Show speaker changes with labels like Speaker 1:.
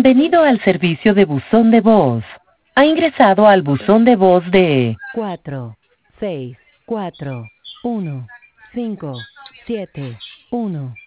Speaker 1: Bienvenido al servicio de buzón de voz. Ha ingresado al buzón de voz de 4641571.